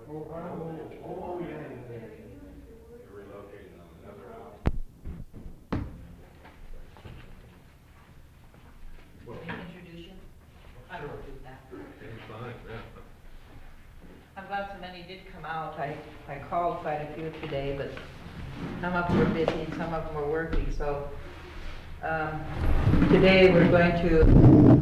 Oh, yeah, yeah. You're relocating on another house. Let me introduce you. I will do that. It's fine, yeah. I'm glad so many did come out. I called quite a few today, but some of them were busy and some of them were working, so today we're going to,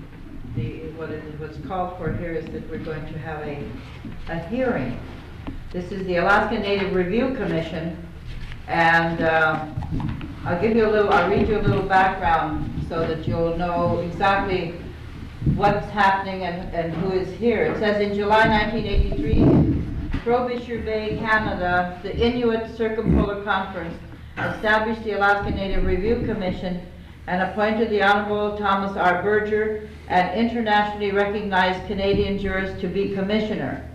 what's called for here is that we're going to have a hearing. This is the Alaska Native Review Commission, and I'll read you a little background so that you'll know exactly what's happening and who is here. It says in July 1983, in Frobisher Bay, Canada, the Inuit Circumpolar Conference established the Alaska Native Review Commission and appointed the Honorable Thomas R. Berger, an internationally recognized Canadian jurist, to be commissioner.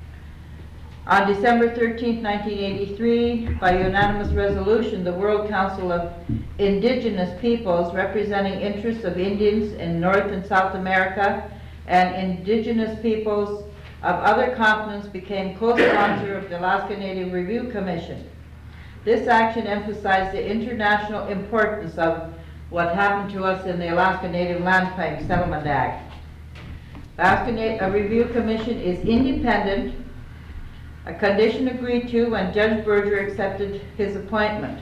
On December 13, 1983, by unanimous resolution, the World Council of Indigenous Peoples, representing interests of Indians in North and South America and Indigenous peoples of other continents, became co-sponsor of the Alaska Native Review Commission. This action emphasized the international importance of what happened to us in the Alaska Native Land Claims Settlement Act. The Alaska Review Commission is independent, a condition agreed to when Judge Berger accepted his appointment.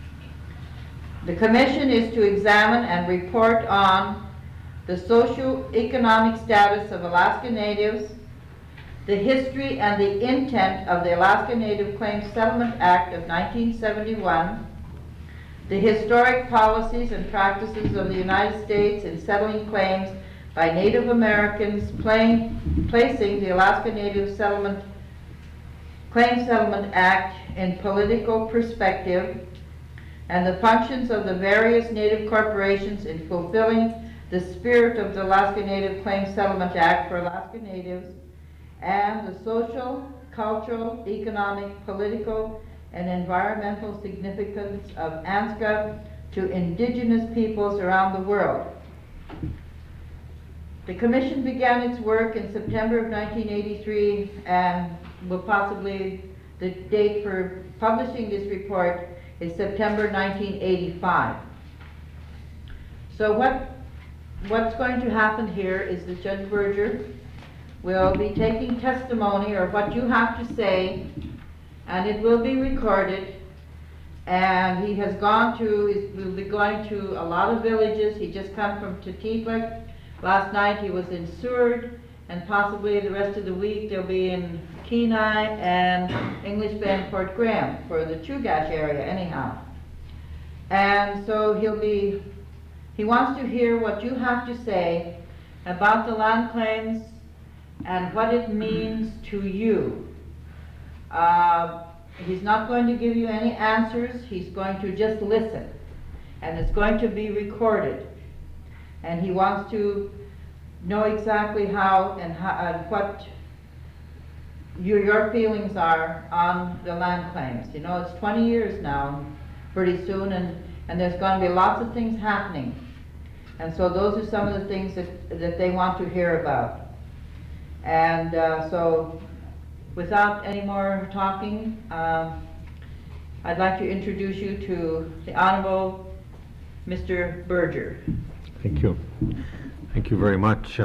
The commission is to examine and report on the socio-economic status of Alaska Natives, the history and the intent of the Alaska Native Claims Settlement Act of 1971, the historic policies and practices of the United States in settling claims by Native Americans, placing the Alaska Native Claims Settlement Act in political perspective, and the functions of the various Native corporations in fulfilling the spirit of the Alaska Native Claims Settlement Act for Alaska Natives, and the social, cultural, economic, political, and environmental significance of ANZCA to Indigenous peoples around the world. The Commission began its work in September of 1983 and will possibly, the date for publishing this report is September 1985. So what's going to happen here is that Judge Berger will be taking testimony, or what you have to say, and it will be recorded. And he has will be going to a lot of villages. He just come from Tatitlek. Last night he was in Seward, and possibly the rest of the week they'll be in Kenai and English Bay and Fort Graham for the Chugach area anyhow. And so he wants to hear what you have to say about the land claims and what it means to you. He's not going to give you any answers. He's going to just listen, and it's going to be recorded. And he wants to know exactly how and what your feelings are on the land claims. You know, it's 20 years now, pretty soon, and there's going to be lots of things happening. And so those are some of the things that they want to hear about. And so without any more talking, I'd like to introduce you to the Honorable Mr. Berger. Thank you. Thank you very much.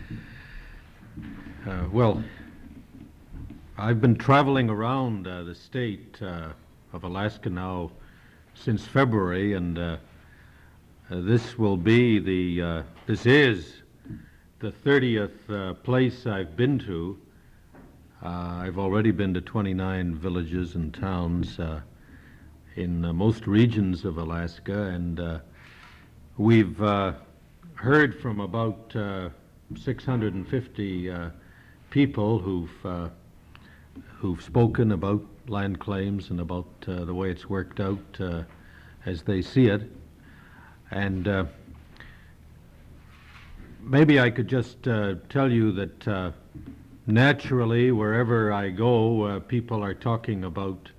Well, I've been traveling around the state of Alaska now since February, and this is the 30th place I've been to. I've already been to 29 villages and towns in most regions of Alaska, and we've heard from about 650 people who've spoken about land claims and about the way it's worked out as they see it. And maybe I could just tell you that naturally, wherever I go, people are talking about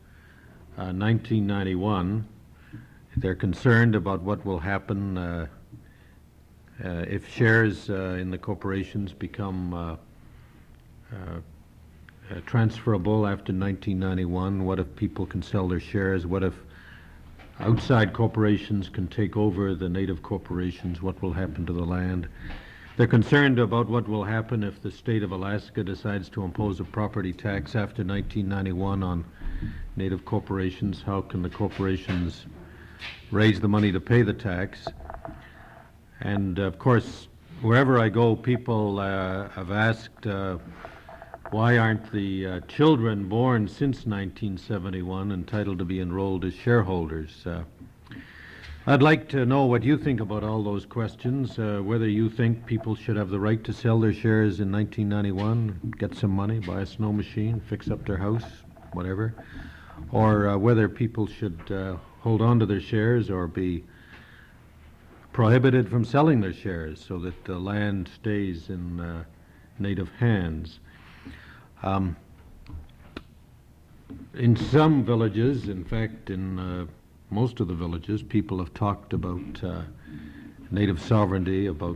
1991. They're concerned about what will happen if shares in the corporations become transferable after 1991? What if people can sell their shares? What if outside corporations can take over the native corporations? What will happen to the land? They're concerned about what will happen if the state of Alaska decides to impose a property tax after 1991 on native corporations. How can the corporations raise the money to pay the tax? And of course, wherever I go, people have asked, why aren't the children born since 1971 entitled to be enrolled as shareholders? I'd like to know what you think about all those questions, whether you think people should have the right to sell their shares in 1991, get some money, buy a snow machine, fix up their house, whatever, or whether people should hold on to their shares or be prohibited from selling their shares so that the land stays in native hands. In some villages, in fact, in most of the villages, people have talked about native sovereignty, about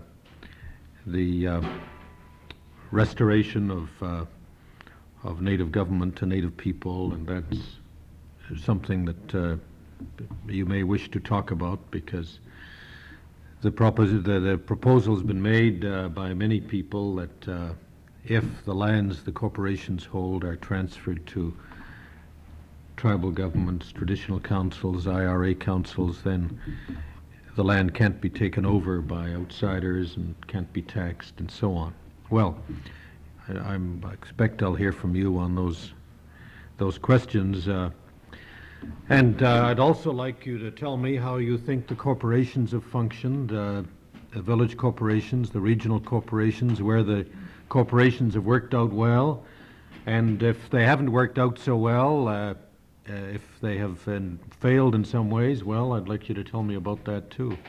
the restoration of native government to native people, and that's something that you may wish to talk about, because the proposal's been made by many people that if the lands the corporations hold are transferred to tribal governments, traditional councils, IRA councils, then the land can't be taken over by outsiders and can't be taxed and so on. Well, I expect I'll hear from you on those questions. And I'd also like you to tell me how you think the corporations have functioned, the village corporations, the regional corporations, where the corporations have worked out well, and if they haven't worked out so well, if they have failed in some ways, well, I'd like you to tell me about that too.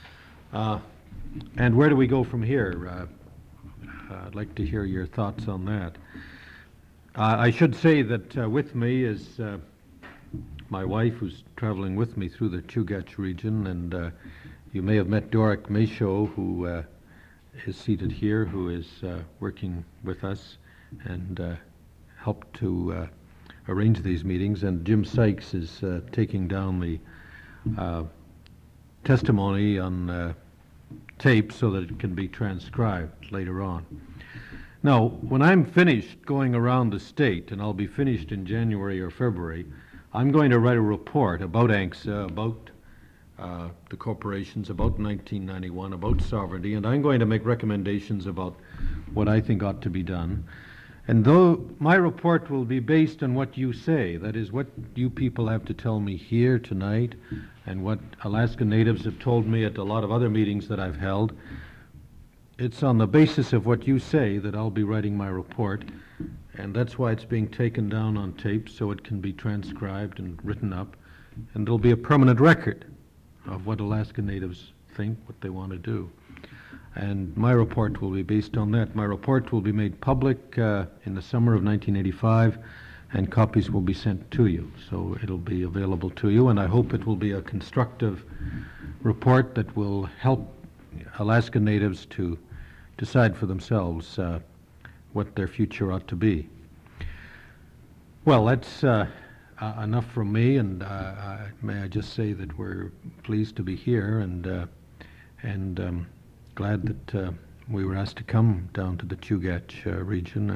And where do we go from here? I'd like to hear your thoughts on that. I should say that with me is my wife, who's traveling with me through the Chugach region, and you may have met Doric Macho, who is seated here, who is working with us and helped to arrange these meetings, and Jim Sykes is taking down the testimony on tape so that it can be transcribed later on. Now, when I'm finished going around the state, and I'll be finished in January or February, I'm going to write a report about ANCSA, about the corporations, about 1991, about sovereignty, and I'm going to make recommendations about what I think ought to be done. And though my report will be based on what you say, that is what you people have to tell me here tonight, and what Alaska Natives have told me at a lot of other meetings that I've held, it's on the basis of what you say that I'll be writing my report, and that's why it's being taken down on tape so it can be transcribed and written up, and there'll be a permanent record of what Alaska Natives think, what they want to do. And my report will be based on that. My report will be made public in the summer of 1985, and copies will be sent to you. So it'll be available to you, and I hope it will be a constructive report that will help Alaska Natives to decide for themselves what their future ought to be. Well, that's enough from me, and may I just say that we're pleased to be here, and glad that we were asked to come down to the Chugach region,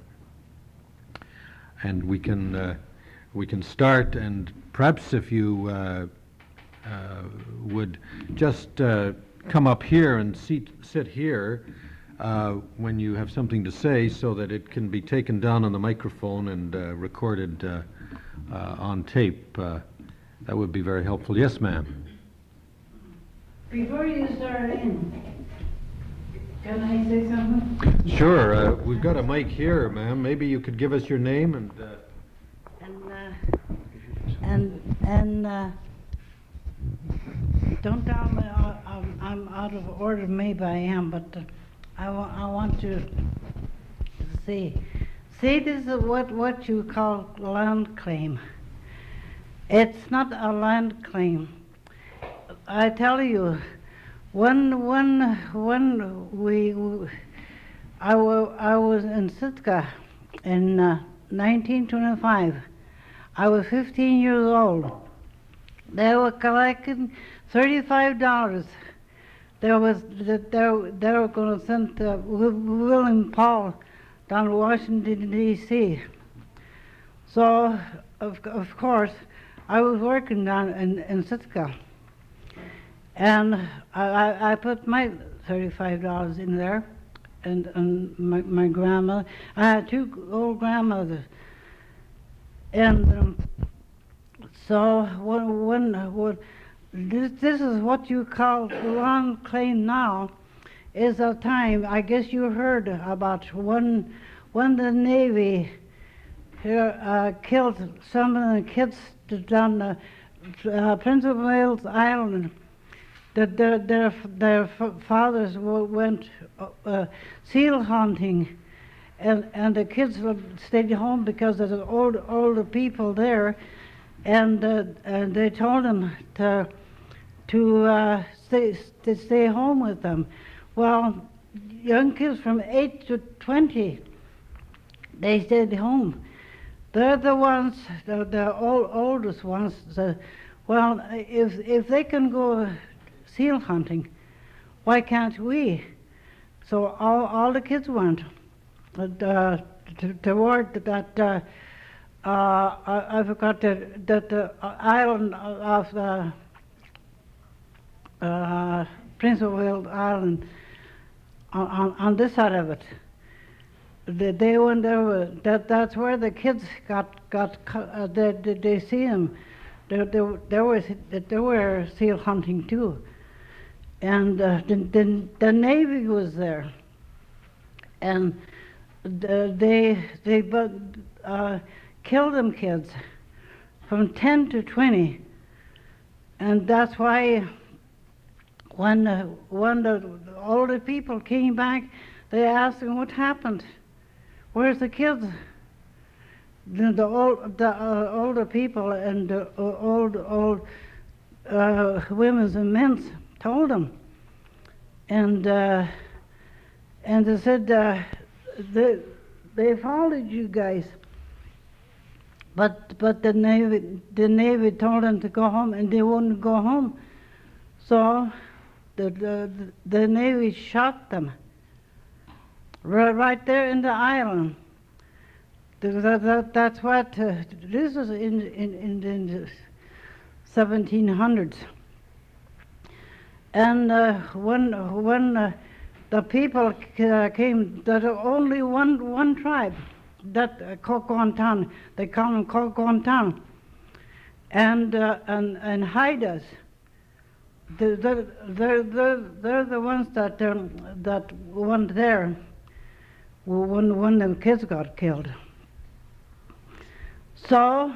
and we can start. And perhaps if you would just come up here and sit here when you have something to say, so that it can be taken down on the microphone and recorded on tape. That would be very helpful. Yes, ma'am. Before you start in, can I say something? Sure. We've got a mic here, ma'am. Maybe you could give us your name and. Don't tell me I'm out of order. Maybe I am, but I want to say this is what you call land claim. It's not a land claim. I tell you, when I was in Sitka, in 1925. I was 15 years old. They were collecting $35. They were going to send William Paul down to Washington, D.C. So, of course, I was working down in Sitka. And I put my $35 in there, and my grandmother. I had two old grandmothers, and so this is what you call Long Claim now. Is a time, I guess you heard about when the Navy killed some of the kids down the Prince of Wales Island. That their fathers went seal hunting, and the kids stayed home because there's older people there, and they told them to stay home with them. Well, young kids from 8 to 20, they stayed home. They're the ones, the oldest ones. Well, if they can go seal hunting, why can't we? So all the kids went toward that. I forgot that island of Prince of Wales Island on this side of it. They went there. That's where the kids got. They see them. They were seal hunting too. And the Navy was there, and they killed them kids from 10 to 20, and that's why when the older people came back, they asked them what happened. Where's the kids? The older people and the old women and men told them, and they said they followed you guys, but the Navy told them to go home, and they wouldn't go home, so the Navy shot them right there in the island. That's what this is in the 1700s. And when the people came, there was only one tribe, that Kokwantun. They call them Kokwantun, and Haidas. They're the ones that went there when the kids got killed. So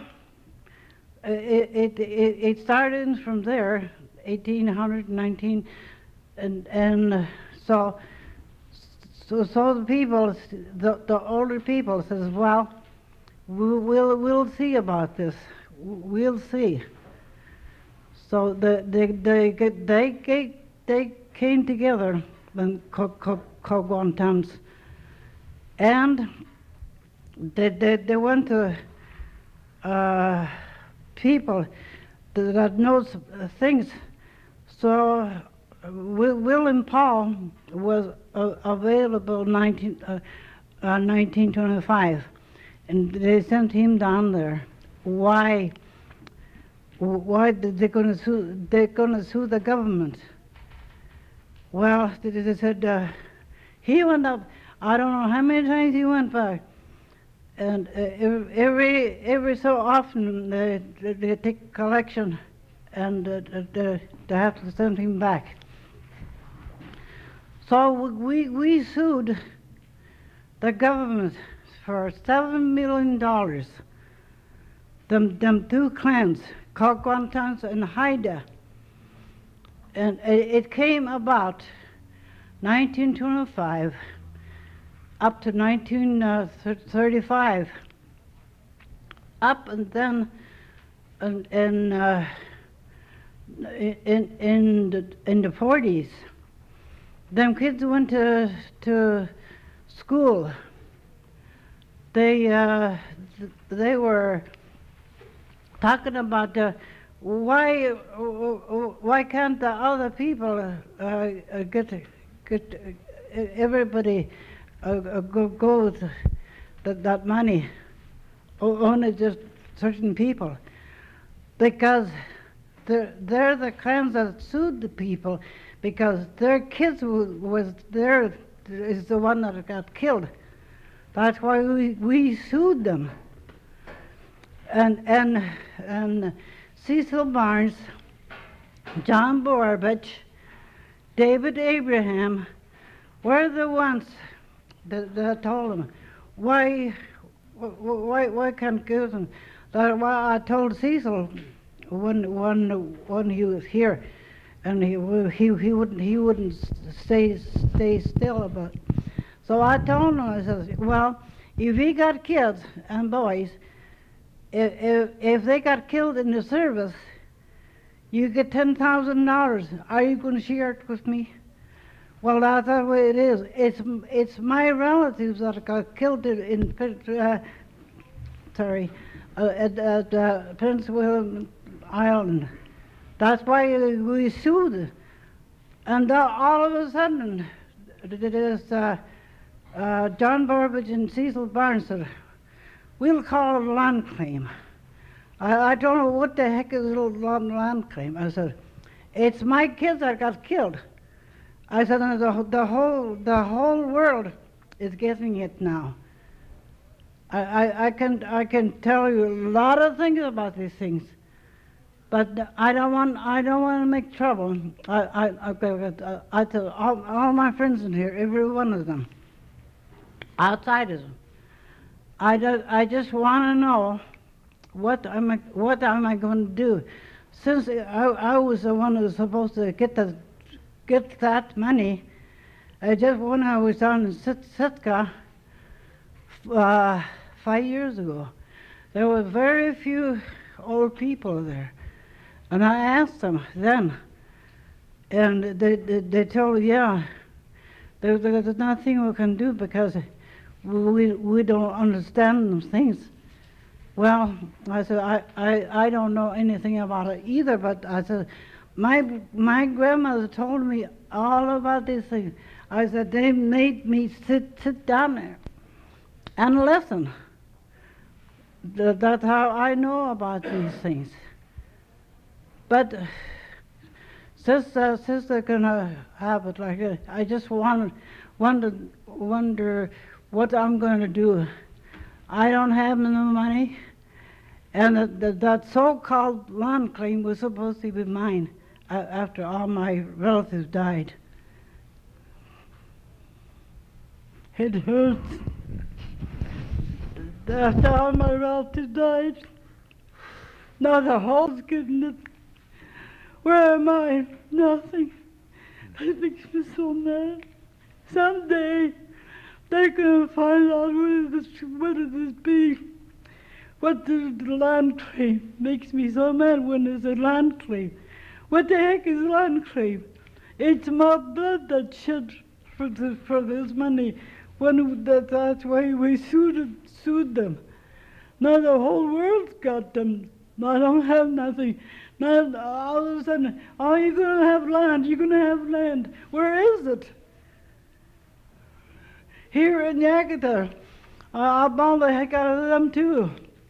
it started from there, 1819, and so the people, the older people says, well, we'll see about this. We'll see. So they came together, the Kokwantans, and they went to people that knows things. So William Paul was available 1925, and they sent him down there. Why did they gonna sue? They're gonna sue the government. Well, they said he went up. I don't know how many times he went back, and every so often they take collection, and they have to send him back. So we sued the government for $7 million. Them two clans, Kokwantans and Haida, and it came about 1925 up to 1935, up and then in the 40s. Them kids went to school. they were talking about why can't the other people get everybody go with that money, only just certain people, because they're the clans that sued the people because their kids was there is the one that got killed. That's why we sued them. And Cecil Barnes, John Borovich, David Abraham were the ones that told them why can't give them. That's why I told Cecil when he was here, and he wouldn't stay still about it. So I told him, I said, well, if he got kids and boys, if they got killed in the service, you get $10,000. Are you going to share it with me? Well, that's the way it is. It's my relatives that got killed at Prince William Island. That's why we sued. And all of a sudden, John Burbage and Cecil Barnes said, we'll call it a land claim. I don't know what the heck is a little land claim. I said, it's my kids that got killed. I said, and the whole world is getting it now. I can tell you a lot of things about these things, but I don't want to make trouble. I tell all my friends in here, every one of them, outsiders. I just want to know what am I going to do, since I was the one who was supposed to get that money. Just when I was down in Sitka 5 years ago, there were very few old people there, and I asked them then, and they told me, yeah, there's nothing we can do because we don't understand those things. Well, I said, I don't know anything about it either, but I said, my grandmother told me all about these things. I said, they made me sit down there and listen. That's how I know about these things. But since they're gonna have it like that, I just wonder what I'm going to do. I don't have no money, and that so-called land claim was supposed to be mine after all my relatives died. It hurts. After all my relatives died, now the hole's getting it. Where am I? Nothing. It makes me so mad. Someday they're going to find out what it be. What the land claim makes me so mad when there's a land claim. What the heck is land claim? It's my blood that shed for this money. That's why we sued them. Now the whole world's got them. I don't have nothing. Now all of a sudden, oh, you're going to have land. You're going to have land. Where is it? Here in Yakata, I'll bomb the heck out of them too.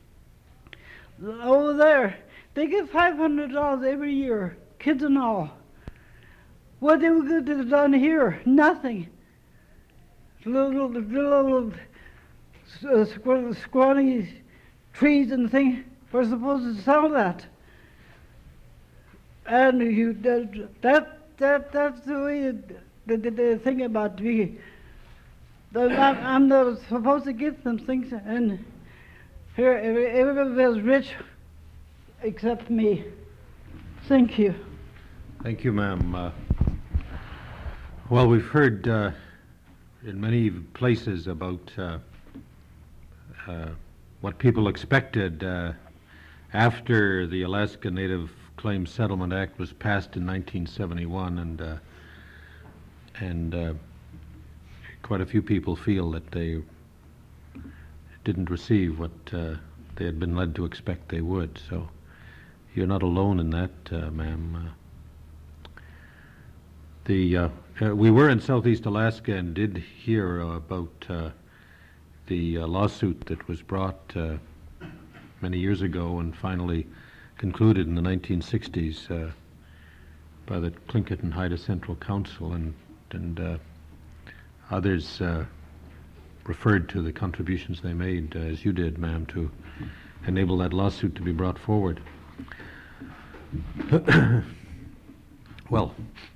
Over there, they get $500 every year, kids and all. What do we get done here? Nothing. Little squatty trees and things. We're supposed to sell that. And that's the way the thing about me. I'm not supposed to get some things, and here everybody's rich except me. Thank you. Thank you, ma'am. Well, we've heard in many places about what people expected after the Alaska Native Claims Settlement Act was passed in 1971, and quite a few people feel that they didn't receive what they had been led to expect they would. So you're not alone in that, ma'am. We were in Southeast Alaska and did hear about the lawsuit that was brought many years ago and finally concluded in the 1960s by the Tlingit and Haida Central Council, and others referred to the contributions they made, as you did, ma'am, to enable that lawsuit to be brought forward. Well,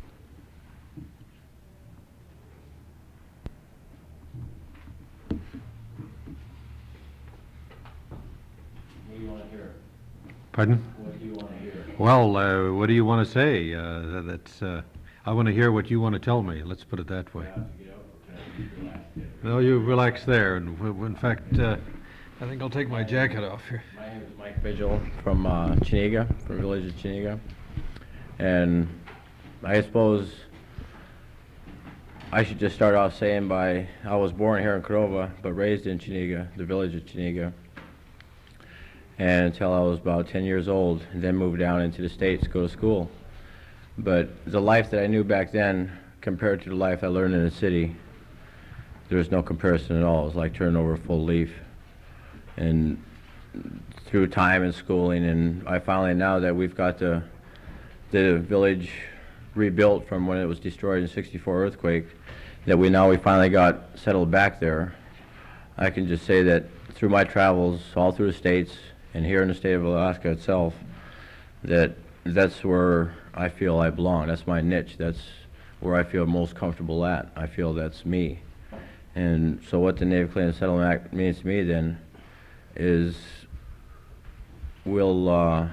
What do you want to hear? pardon? What do you want to hear? Well, what do you want to say? I want to hear what you want to tell me. Let's put it that way. I have to get up, or can I just relax there? No, you relax there. And in fact, I think I'll take my jacket off here. My name is Mike Vigil from Chiniga, from the village of Chiniga. And I suppose I should just start off saying I was born here in Cordova, but raised in Chiniga, the village of Chiniga. And until I was about 10 years old, and then moved down into the States to go to school. But the life that I knew back then, compared to the life I learned in the city, there was no comparison at all. It was like turning over a full leaf. And through time and schooling, and I finally, now that we've got the village rebuilt from when it was destroyed in '64 earthquake, that we finally got settled back there, I can just say that through my travels all through the states and here in the state of Alaska itself, that's where I feel I belong. That's my niche. That's where I feel most comfortable at. I feel that's me. And so what the Native Claims Settlement Act means to me then is we'll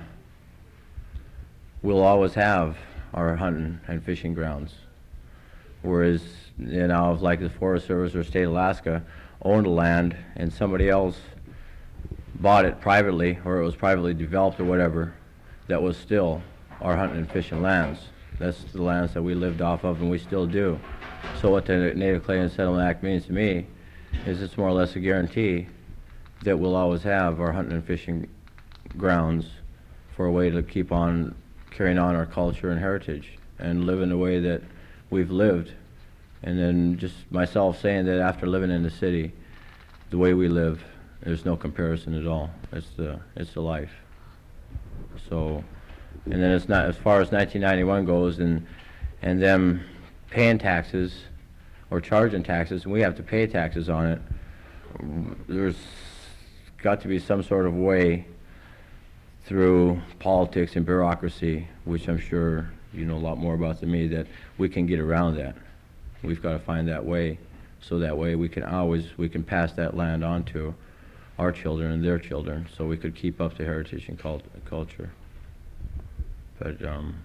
always have our hunting and fishing grounds. Whereas, like the Forest Service or State of Alaska owned the land and somebody else bought it privately, or it was privately developed or whatever, that was still our hunting and fishing lands. That's the lands that we lived off of, and we still do. So what the Native Claims Settlement Act means to me is it's more or less a guarantee that we'll always have our hunting and fishing grounds for a way to keep on carrying on our culture and heritage and live in the way that we've lived. And then just myself saying that after living in the city, the way we live, there's no comparison at all. It's the life. So, and then it's not, as far as 1991 goes, and them paying taxes or charging taxes, and we have to pay taxes on it. There's got to be some sort of way through politics and bureaucracy, which I'm sure you know a lot more about than me, that we can get around that. We've got to find that way, so that way we can pass that land on to our children and their children, so we could keep up the heritage and culture. But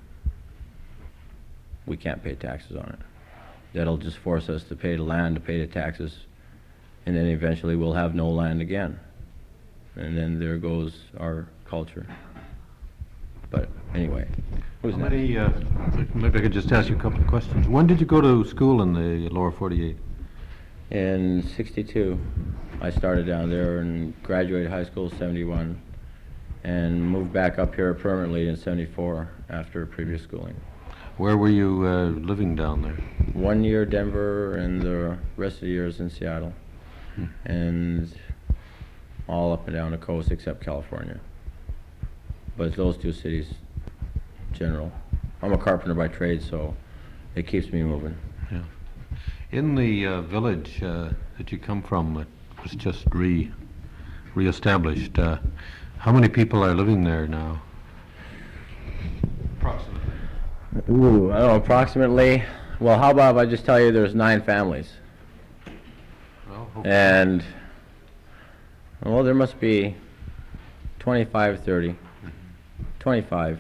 we can't pay taxes on it. That'll just force us to pay the land, to pay the taxes, and then eventually we'll have no land again. And then there goes our culture. But anyway, who's next? Maybe I could just ask you a couple of questions. When did you go to school in the lower 48? In '62, I started down there and graduated high school in '71, and moved back up here permanently in '74 after previous schooling. Where were you living down there? 1 year Denver, and the rest of the years in Seattle, and all up and down the coast except California. But it's those two cities, general. I'm a carpenter by trade, so it keeps me moving. Yeah. In the village that you come from, that was just reestablished, how many people are living there now? Approximately. Ooh, I don't know, approximately. Well, how about if I just tell you there's 9 families? Well, And, well, there must be 25, 30. 25.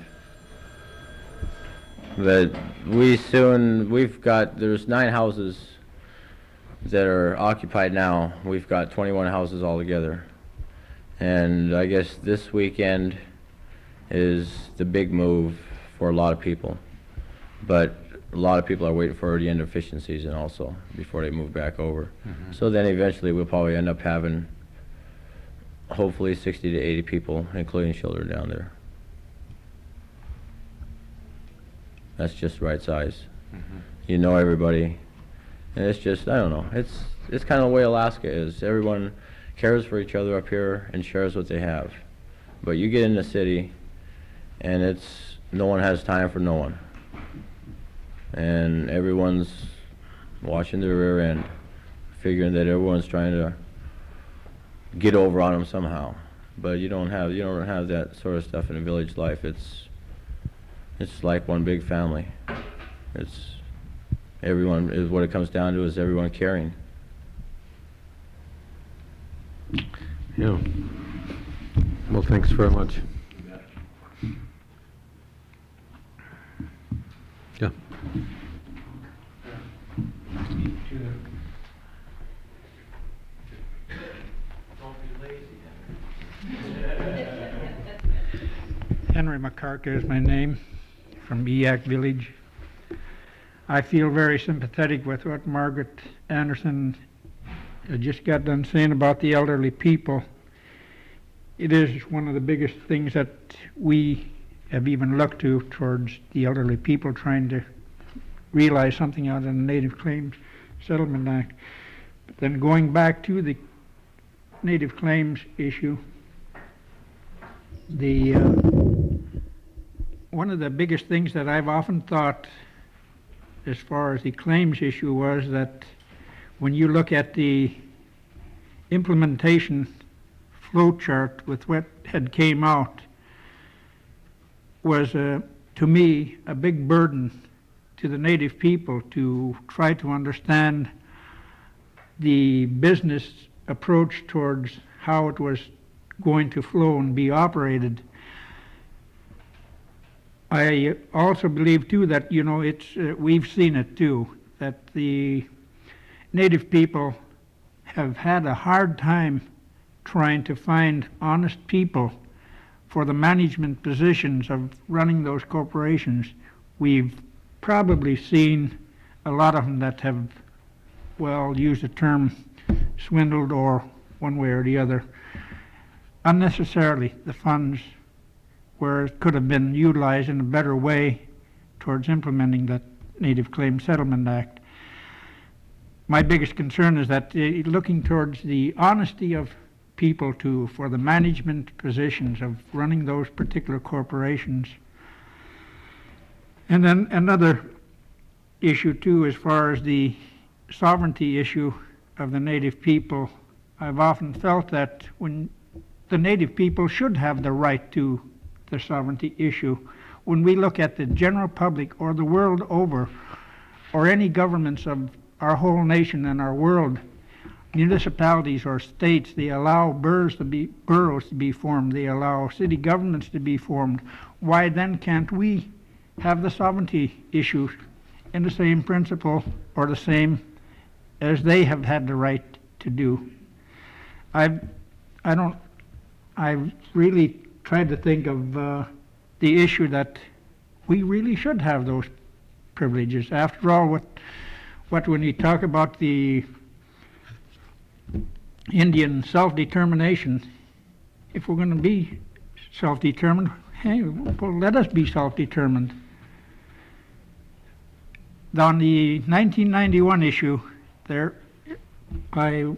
But there's 9 houses that are occupied now. We've got 21 houses altogether. And I guess this weekend is the big move for a lot of people. But a lot of people are waiting for the end of fishing season also before they move back over. So then eventually we'll probably end up having hopefully 60 to 80 people, including children down there. That's just right size. You know everybody, and it's just, I don't know, it's kind of the way Alaska is. Everyone cares for each other up here and shares what they have. But you get in the city, and it's, no one has time for no one. And everyone's watching their rear end, figuring that everyone's trying to get over on them somehow. But you don't have that sort of stuff in a village life. It's like one big family. It's everyone is what it comes down to, is everyone caring. Yeah. Well, thanks very much. Yeah. Henry McCarka is my name, from Eyak Village. I feel very sympathetic with what Margaret Anderson just got done saying about the elderly people. It is one of the biggest things that we have even looked to towards the elderly people, trying to realize something out of the Native Claims Settlement Act. But then going back to the Native Claims issue, one of the biggest things that I've often thought as far as the claims issue was that when you look at the implementation flow chart with what had came out, was to me a big burden to the Native people to try to understand the business approach towards how it was going to flow and be operated. I also believe too that, you know, we've seen it too, that the Native people have had a hard time trying to find honest people for the management positions of running those corporations. We've probably seen a lot of them that have, well, use the term swindled, or one way or the other, unnecessarily the funds where it could have been utilized in a better way towards implementing that Native Claims Settlement Act. My biggest concern is that looking towards the honesty of people for the management positions of running those particular corporations. And then another issue too, as far as the sovereignty issue of the Native people, I've often felt that when the Native people should have the right to the sovereignty issue. When we look at the general public or the world over, or any governments of our whole nation and our world, municipalities or states, they allow boroughs to be formed, they allow city governments to be formed. Why then can't we have the sovereignty issue in the same principle or the same as they have had the right to do? I've really tried to think of the issue that we really should have those privileges. After all, when you talk about the Indian self-determination, if we're going to be self-determined, hey, well, let us be self-determined. On the 1991 issue, I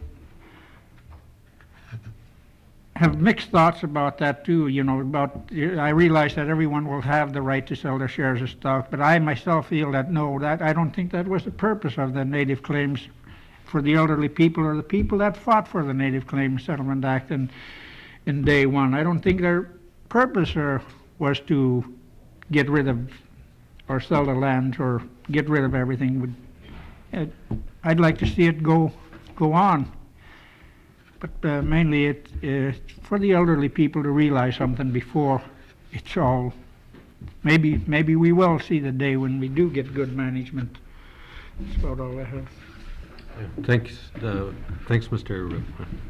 have mixed thoughts about that too. You know, I realize that everyone will have the right to sell their shares of stock, but I myself feel that no, I don't think that was the purpose of the Native Claims for the elderly people or the people that fought for the Native Claims Settlement Act in day one. I don't think their purpose was to get rid of or sell the land or get rid of everything. I'd like to see it go on. But mainly it's for the elderly people to realize something before it's all. Maybe we will see the day when we do get good management. That's about all I have. Thanks, Mr.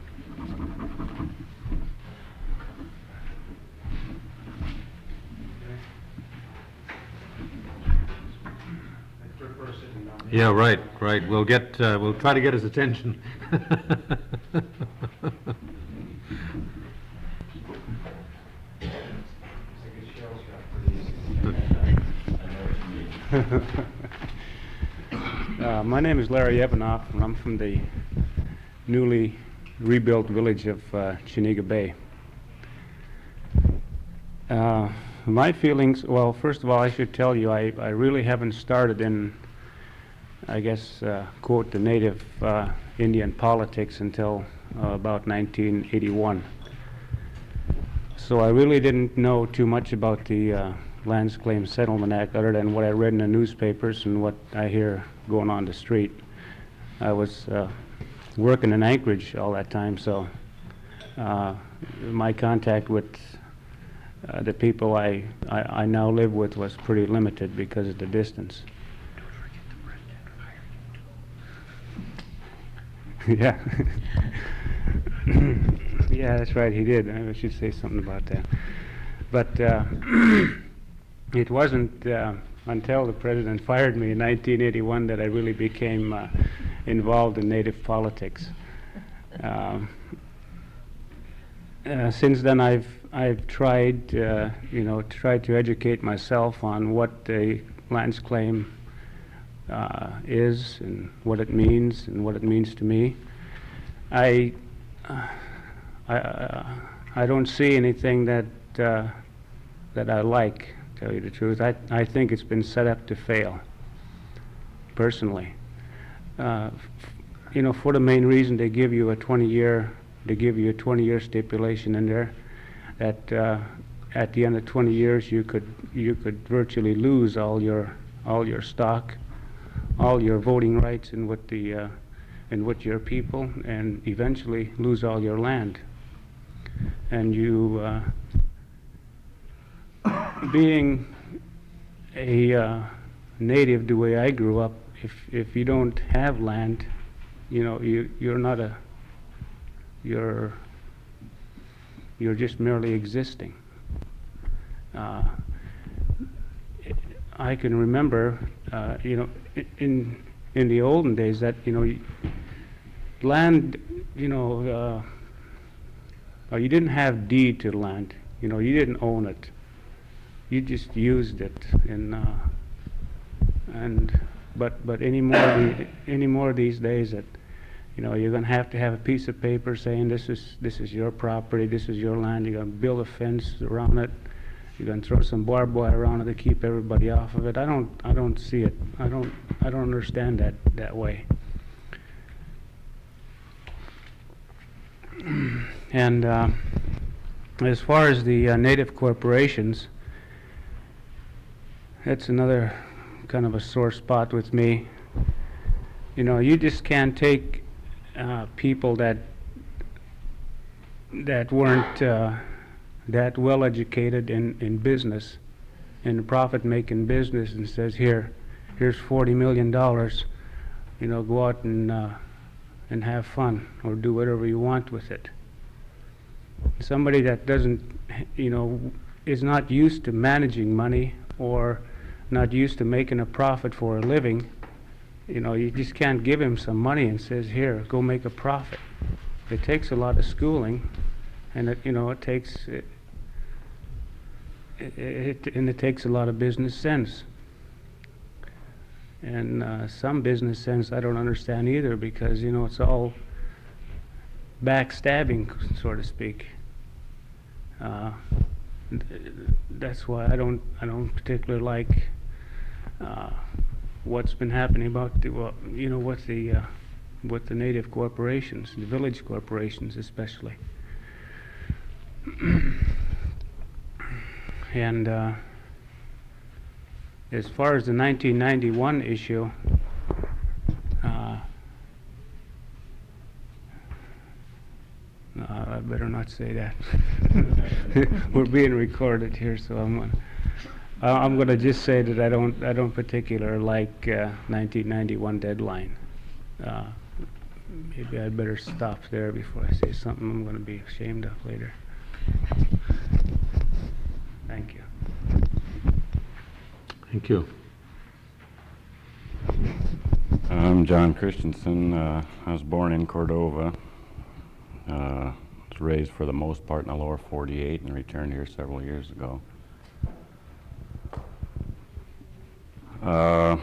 Yeah, right. We'll try to get his attention. My name is Larry Evanoff, and I'm from the newly rebuilt village of Chenega Bay. My feelings, well, first of all, I should tell you, I really haven't started in, I guess, quote, the native Indian politics until about 1981. So I really didn't know too much about the Lands Claims Settlement Act other than what I read in the newspapers and what I hear going on the street. I was working in Anchorage all that time, so my contact with the people I now live with was pretty limited because of the distance. Yeah. Yeah, that's right, he did. I should say something about that. But it wasn't until the president fired me in 1981 that I really became involved in native politics. Since then, I've tried, tried to educate myself on what a lands claim is and what it means to me. I don't see anything that I like, to tell you the truth. I think it's been set up to fail, personally. For the main reason they give you a 20-year stipulation in there, that at the end of 20 years you could virtually lose all your stock, all your voting rights in with your people, and eventually lose all your land. And you, being a native the way I grew up, if you don't have land, you're not you're just merely existing. I can remember, in the olden days that land, you didn't have deed to land. You didn't own it. You just used it, but anymore these days that you're going to have a piece of paper saying this is your property, this is your land. You're going to build a fence around it. You're going to throw some barbed wire around it to keep everybody off of it. I don't see it. I don't understand that way. And as far as the native corporations, that's another kind of a sore spot with me. You just can't take people that weren't that well educated in business, in the profit-making business, and says, here's $40 million. Go out and have fun or do whatever you want with it. Somebody that doesn't, is not used to managing money or not used to making a profit for a living, you just can't give him some money and says, here, go make a profit. It takes a lot of schooling, and it takes a lot of business sense. And some business sense I don't understand either, because it's all backstabbing, so to speak. That's why I don't particularly like what's been happening about with the native corporations, the village corporations especially. And as far as the 1991 issue, no, I better not say that. We're being recorded here, so I'm gonna just say that I don't particularly like 1991 deadline. Maybe I'd better stop there before I say something I'm gonna be ashamed of later. Thank you. Thank you. I'm John Christensen. I was born in Cordova. Was raised for the most part in the lower 48 and returned here several years ago. Uh,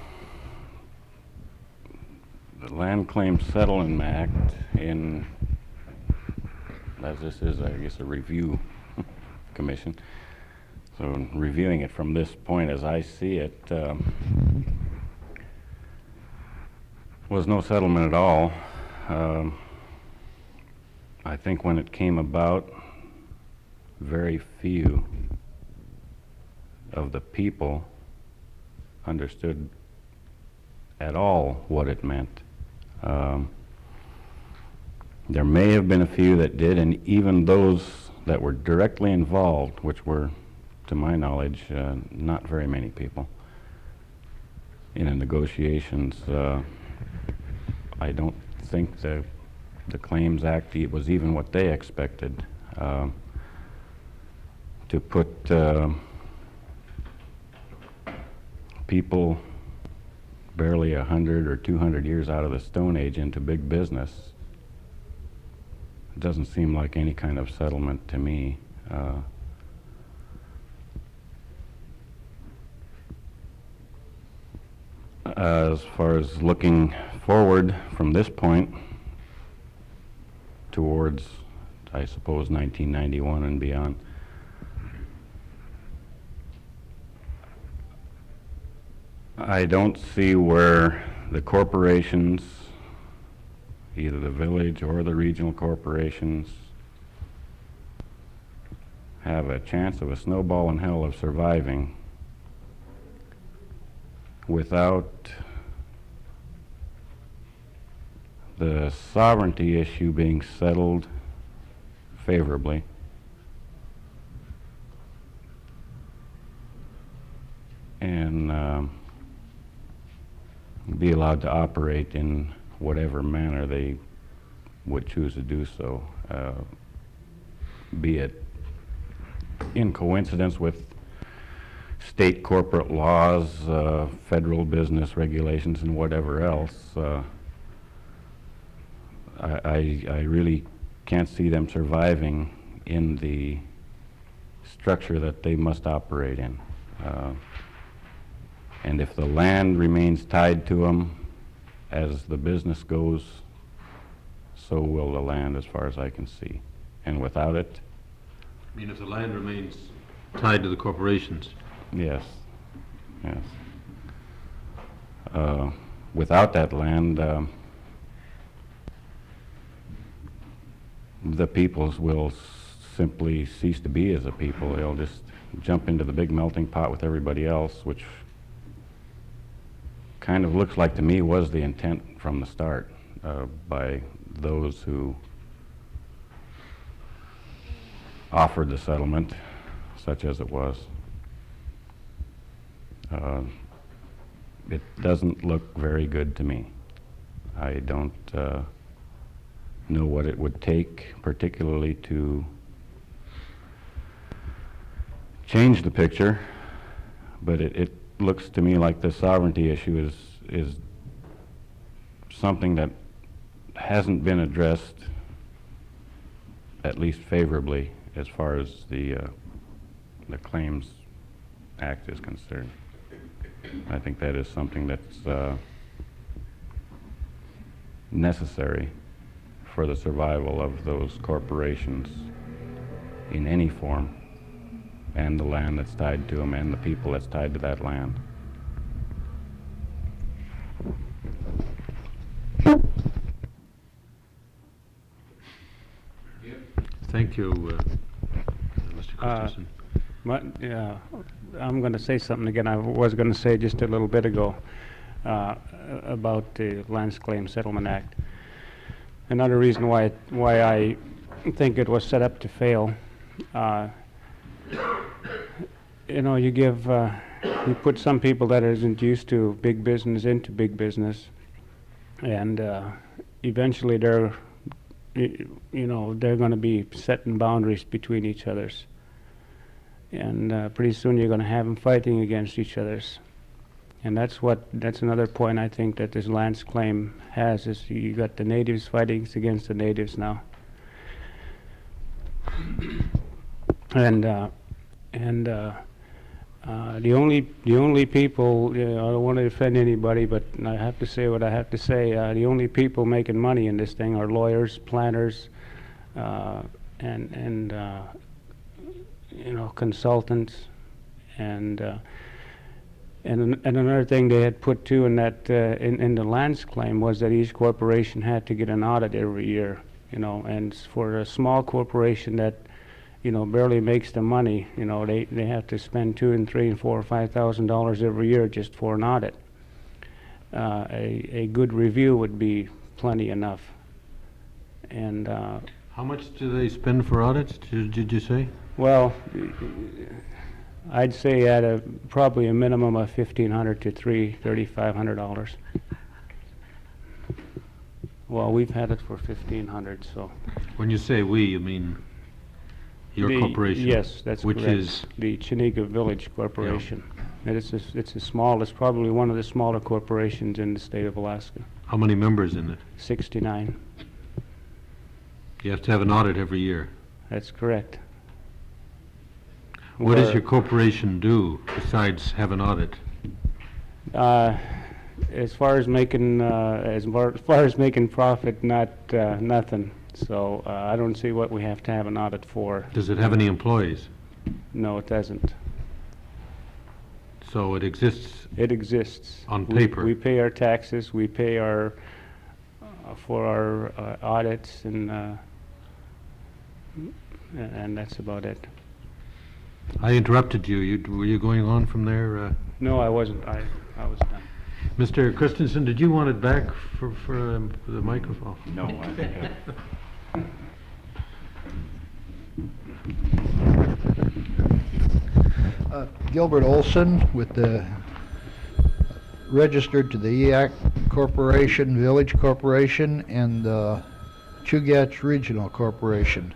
The Land Claim Settlement Act as this is, I guess, a review commission. So reviewing it from this point as I see it, was no settlement at all. I think when it came about, very few of the people understood at all what it meant. There may have been a few that did, and even those that were directly involved, which were, to my knowledge, not very many people in the negotiations. I don't think the Claims Act was even what they expected, to put people barely 100 or 200 years out of the Stone Age into big business. It doesn't seem like any kind of settlement to me. As far as looking forward from this point towards, I suppose, 1991 and beyond, I don't see where the corporations, either the village or the regional corporations, have a chance of a snowball in hell of surviving without the sovereignty issue being settled favorably. And be allowed to operate in whatever manner they would choose to do so, be it in coincidence with state corporate laws, federal business regulations, and whatever else. I really can't see them surviving in the structure that they must operate in. And if the land remains tied to them as the business goes, so will the land as far as I can see. And without it, I mean, if the land remains tied to the corporations. yes, yes. Without that land, the peoples will simply cease to be as a people. They'll just jump into the big melting pot with everybody else, which kind of looks like to me was the intent from the start by those who offered the settlement, such as it was. It doesn't look very good to me. I don't know what it would take, particularly to change the picture, but it looks to me like the sovereignty issue is something that hasn't been addressed, at least favorably, as far as the Claims Act is concerned. I think that is something that's necessary for the survival of those corporations in any form, and the land that's tied to them, and the people that's tied to that land. Thank you, Mr. Christensen. I'm going to say something again. I was going to say just a little bit ago about the Lands Claim Settlement Act. Another reason why I think it was set up to fail. You know, you put some people that isn't used to big business into big business, and eventually they're going to be setting boundaries between each other's, and pretty soon you're going to have them fighting against each other's, and that's another point I think that this lands claim has, is you got the natives fighting against the natives now, and The only people, you know, I don't want to offend anybody, but I have to say what I have to say. The only people making money in this thing are lawyers, planners, and you know, consultants, and another thing they had put too in that in the lands claim was that each corporation had to get an audit every year, you know, and for a small corporation that, you know, barely makes the money, you know, they have to spend $2,000 and $3,000 and $4,000 or $5,000 every year just for an audit. A good review would be plenty enough. And How much do they spend for audits, did you say? well, I'd say at probably a minimum of $1,500 to $3,500. Well, we've had it for $1,500, so. When you say we, you mean your corporation? Yes, that's correct. Which is? The Chenega Village Corporation. And it's probably one of the smaller corporations in the state of Alaska. How many members in it? 69. You have to have an audit every year. That's correct. What does We're- your corporation do besides have an audit? As far as making profit, nothing. So I don't see what we have to have an audit for. Does it have any employees? No, it doesn't. So it exists It exists. on We- paper? We pay our taxes, we pay our, for our audits, and that's about it. I interrupted you. Were you going on from there? No, I wasn't. I was done. Mr. Christensen, did you want it back for the microphone? No, I think Gilbert Olson with the registered to the EAC Corporation, Village Corporation, and the Chugach Regional Corporation.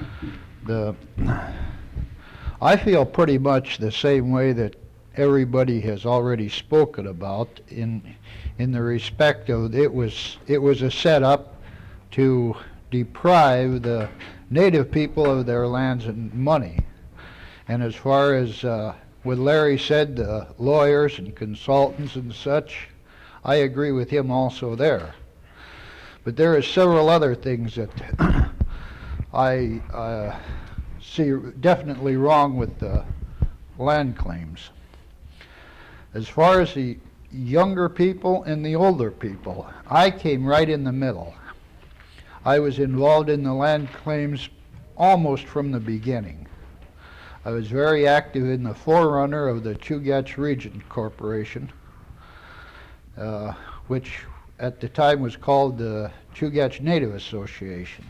I feel pretty much the same way that everybody has already spoken about in the respect of it was a setup to deprive the native people of their lands and money. And as far as what Larry said, the lawyers and consultants and such, I agree with him also there. But there are several other things that I see definitely wrong with the land claims. As far as the younger people and the older people, I came right in the middle. I was involved in the land claims almost from the beginning. I was very active in the forerunner of the Chugach Region Corporation, which at the time was called the Chugach Native Association.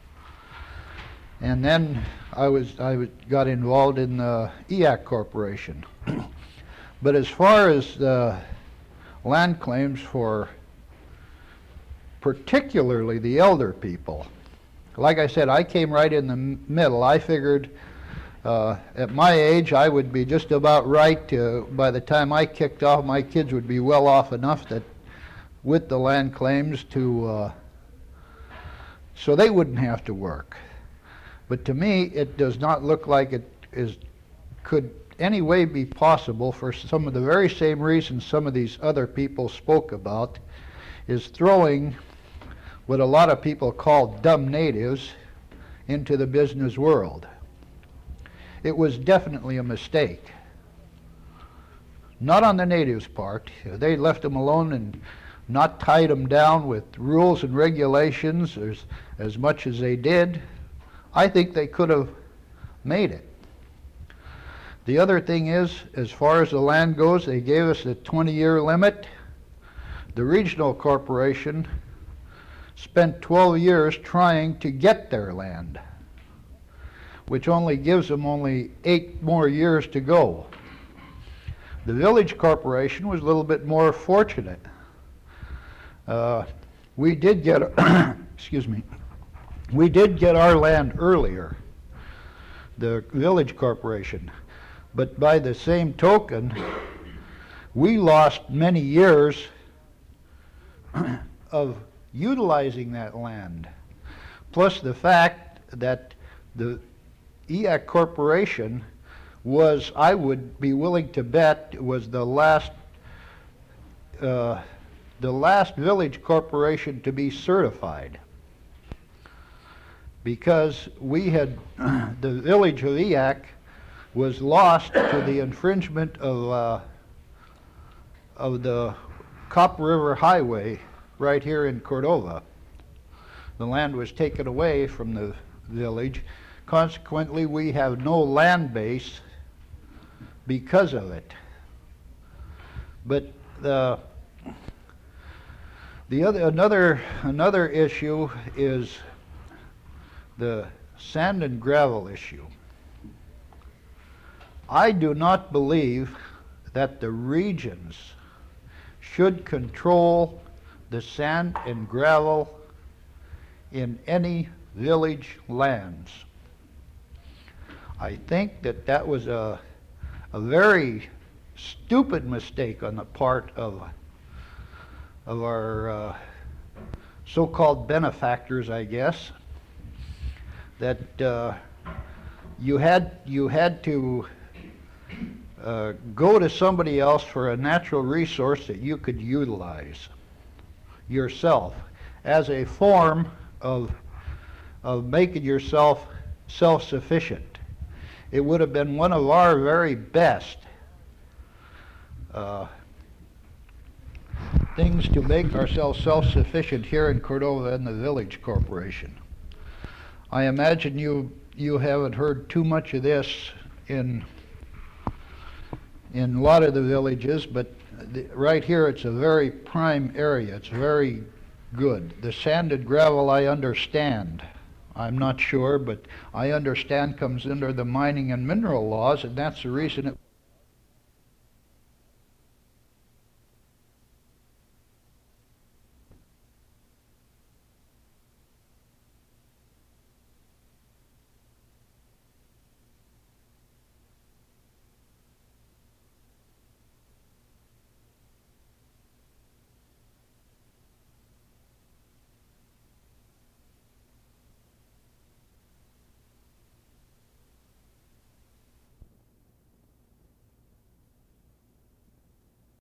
And then I got involved in the EAC Corporation. But as far as the land claims for particularly the elder people, like I said, I came right in the middle. I figured at my age I would be just about right to, by the time I kicked off, my kids would be well off enough that with the land claims to so they wouldn't have to work. But to me, it does not look like it could any way be possible for some of the very same reasons some of these other people spoke about, is throwing what a lot of people call dumb natives into the business world. It was definitely a mistake. Not on the natives' part. They left them alone and not tied them down with rules and regulations as much as they did. I think they could have made it. The other thing is, as far as the land goes, they gave us a 20-year limit. The regional corporation spent 12 years trying to get their land, which only gives them only 8 more years to go. The village corporation was a little bit more fortunate. We did get, excuse me, we did get our land earlier, the village corporation. But by the same token, we lost many years of utilizing that land. Plus the fact that the EAC Corporation was, I would be willing to bet, was the last village corporation to be certified. Because we had, the village of Eac was lost to the infringement of the Cop River Highway right here in Cordova. The land was taken away from the village. Consequently, we have no land base because of it. But another issue is the sand and gravel issue. I do not believe that the regions should control the sand and gravel in any village lands. I think that that was a very stupid mistake on the part of our so-called benefactors, I guess, that you had to go to somebody else for a natural resource that you could utilize yourself as a form of making yourself self-sufficient. It would have been one of our very best things to make ourselves self-sufficient here in Cordova and the Village Corporation. I imagine you haven't heard too much of this in a lot of the villages, but right here it's a very prime area. It's very good. The sand and gravel I understand. I'm not sure, but I understand comes under the mining and mineral laws, and that's the reason it